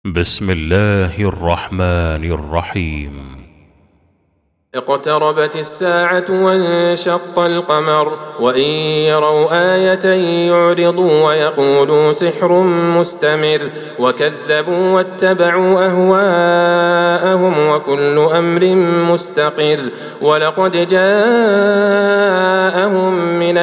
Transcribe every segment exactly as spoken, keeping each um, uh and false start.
بسم الله الرحمن الرحيم. اقتربت الساعة وانشق القمر وإن يروا آية يعرضوا ويقولوا سحر مستمر وكذبوا واتبعوا أهواءهم وكل أمر مستقر ولقد جاءهم من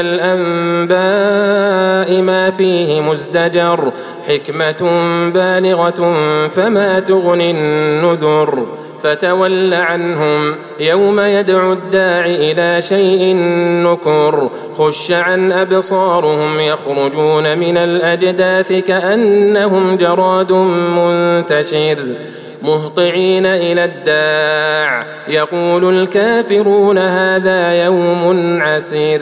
الأنباء ما فيه مزدجر حكمة بالغة فما تغني النذر فتول عنهم يوم يدعو الداع إلى شيء نكر خش عن أبصارهم يخرجون من الأجداث كأنهم جراد منتشر مهطعين إلى الداع يقول الكافرون هذا يوم عسير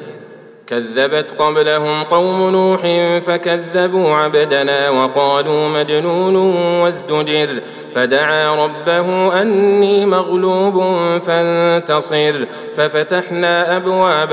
كذبت قبلهم قوم نوح فكذبوا عبدنا وقالوا مجنون وازدجر فدعا ربه أني مغلوب فانتصر ففتحنا أبواب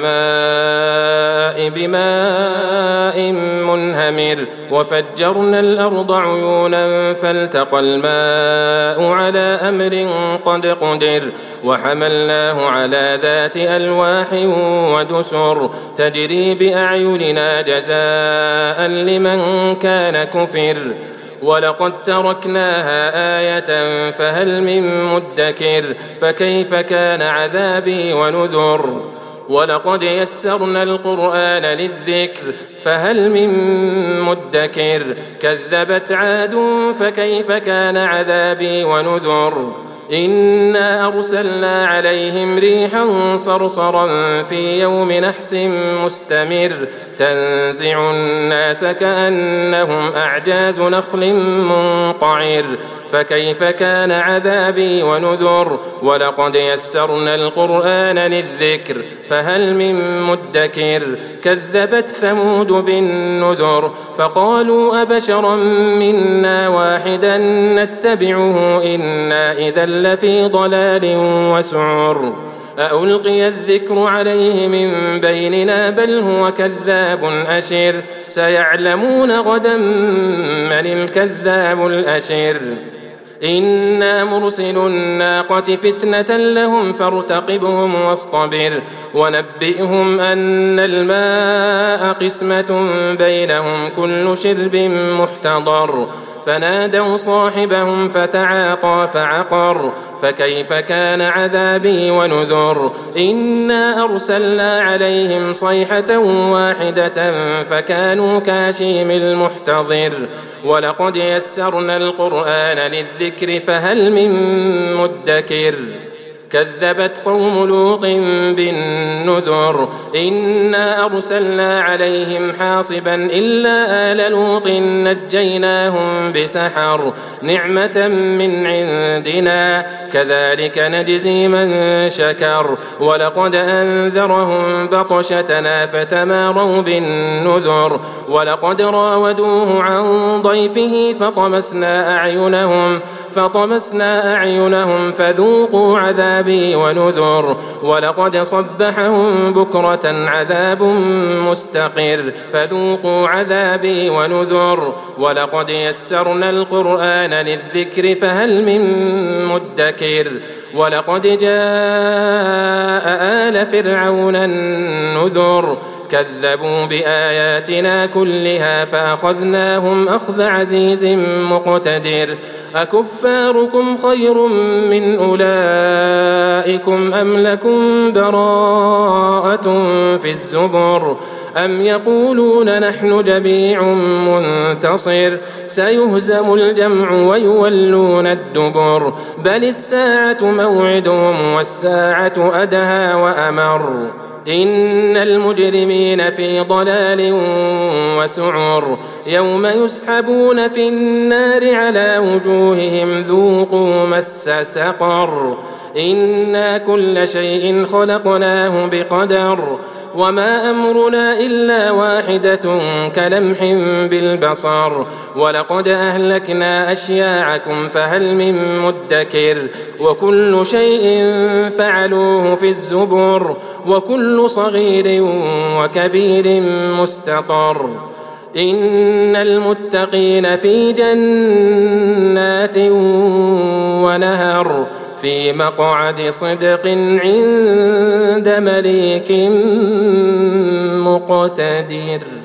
السماء بماء منهمر وفجرنا الأرض عيونا فالتقى الماء على أمر قد قدر وحملناه على ذات ألواح ودسر تجري بأعيننا جزاء لمن كان كفر ولقد تركناها آية فهل من مدكر فكيف كان عذابي ونذر ولقد يسرنا القرآن للذكر فهل من مدكر كذبت عاد فكيف كان عذابي ونذر إنا أرسلنا عليهم ريحا صرصرا في يوم نحس مستمر تنزع الناس كأنهم أعجاز نخل منقعر فكيف كان عذابي ونذر ولقد يسرنا القرآن للذكر فهل من مدكر كذبت ثمود بالنذر فقالوا أبشرا منا واحدا نتبعه إنا إذا لفي ضلال وسعر أألقي الذكر عليه من بيننا بل هو كذاب أشر سيعلمون غدا من الكذاب الأشر إنا مرسل الناقة فتنة لهم فارتقبهم واصطبر ونبئهم أن الماء قسمة بينهم كل شرب محتضر فنادوا صاحبهم فتعاطى فعقر فكيف كان عذابي ونذر إنا أرسلنا عليهم صيحة واحدة فكانوا كاشيم المحتضر ولقد يسرنا القرآن للذكر فهل من مدكر كذبت قوم لوط بالنذر إنا أرسلنا عليهم حاصبا إلا آل لوط نجيناهم بسحر نعمة من عندنا كذلك نجزي من شكر ولقد أنذرهم بطشتنا فتماروا بالنذر ولقد راودوه عن ضيفه فطمسنا أعينهم فطمسنا أعينهم فذوقوا عذابي ونذر ولقد صبحهم بكرة عذاب مستقر فذوقوا عذابي ونذر ولقد يسرنا القرآن للذكر فهل من مدكر ولقد جاء آل فرعون النذر كذبوا بآياتنا كلها فأخذناهم أخذ عزيز مقتدر أكفاركم خير من أولئكم أم لكم براءة في الزبر أم يقولون نحن جميع منتصر سيهزم الجمع ويولون الدبر بل الساعة موعدهم والساعة أدهى وأمر إن المجرمين في ضلال وسعر يوم يسحبون في النار على وجوههم ذوقوا مس سقر إنا كل شيء خلقناه بقدر وما أمرنا إلا واحدة كلمح بالبصر ولقد أهلكنا أشياعكم فهل من مدكر وكل شيء فعلوه في الزبر وكل صغير وكبير مستقر إن المتقين في جنات ونهر في مقعد صدق عند مليك مقتدر.